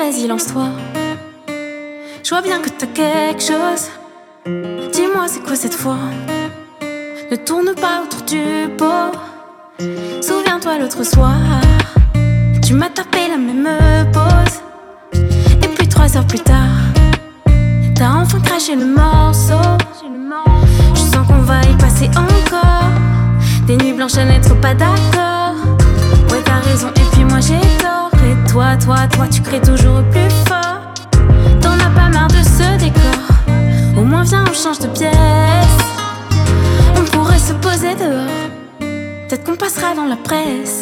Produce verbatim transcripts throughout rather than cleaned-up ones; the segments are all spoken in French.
vas-y, lance-toi. Je vois bien que t'as quelque chose. Dis-moi, c'est quoi cette fois? Ne tourne pas autour du pot. Souviens-toi l'autre soir, tu m'as tapé la même pause. Et puis trois heures plus tard, t'as enfin craché le morceau. Je sens qu'on va y passer encore des nuits blanches à n'être pas d'accord. Ouais, t'as raison et puis moi j'ai tort. Et toi, toi, toi, tu crées toujours plus fort. T'en as pas marre de ce décor? Au moins viens, on change de pièce. On pourrait se poser dehors. Peut-être qu'on passera dans la presse.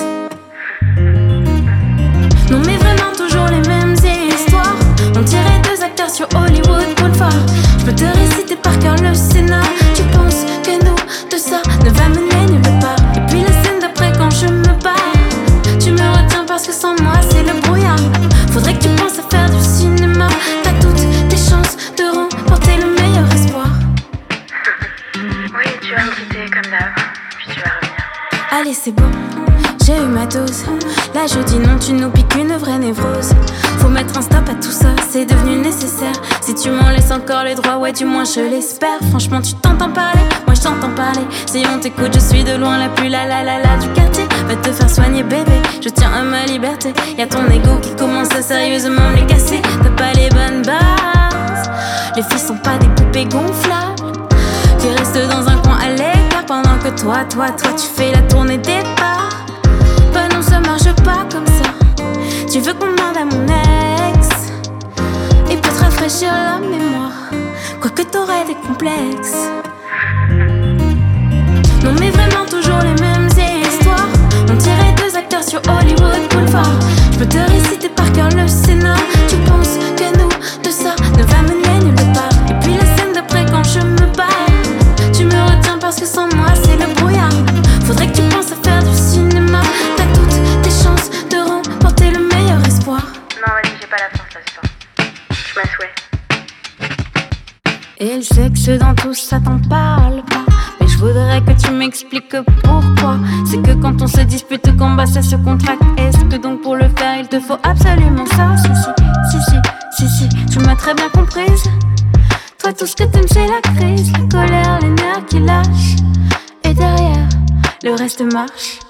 Non mais vraiment toujours les mêmes histoires. On dirait deux acteurs sur Hollywood Boulevard. Je peux te réciter par cœur le scénar. Tu penses que nous, de ça ne va mener nulle part. Et puis la scène d'après quand je me barre, tu me retiens parce que sans moi c'est le brouillard. Faudrait que tu penses à faire du cinéma. T'as toutes tes chances de remporter le meilleur espoir. Oui, tu vas me quitter comme d'hab, puis tu vas revenir. Allez c'est bon, j'ai eu ma dose. Là je dis non, tu nous piques une vraie névrose. Faut mettre un stop à tout ça, c'est devenu nécessaire. Si tu m'en laisses encore les droits, ouais du moins je l'espère. Franchement tu t'entends parler, moi je t'entends parler. Si on t'écoute je suis de loin la plus la la la la du quartier. Va te faire soigner bébé, je tiens à ma liberté. Y'a ton ego qui commence à sérieusement me les casser. T'as pas les bonnes bases. Les filles sont pas des poupées gonflables qui restent dans un coin à l'écart. Pendant que toi, toi, toi tu fais la tournée des pas. Bah non ça marche pas comme ça. Tu veux qu'on demande à mon ex. Il peut te rafraîchir la mémoire, quoique t'aurais des complexes. Non mais vraiment toujours les mêmes histoires. On dirait deux acteurs sur Hollywood Boulevard. Je peux te réciter par cœur le scénar. Tu penses que nous, de ça ne va mener nulle part. Et puis la scène d'après quand je me barre, tu me retiens parce que sans moi c'est le brouillard. Faudrait que tu penses à faire du cinéma. T'as toutes tes chances de remporter le meilleur espoir. Non, vas-y, j'ai pas la force là ce soir. Je m'assouais. Et je sais que c'est dans tout ça t'en parle pas, mais je voudrais que tu m'expliques pourquoi. C'est que quand on se dispute au combat ça se contracte. Est-ce que donc pour le faire il te faut absolument ça? Si si, si si, si si, tu m'as très bien comprise. Toi tout ce que t'aimes c'est la crise, la colère, les nerfs qui lâchent. Et derrière, le reste marche.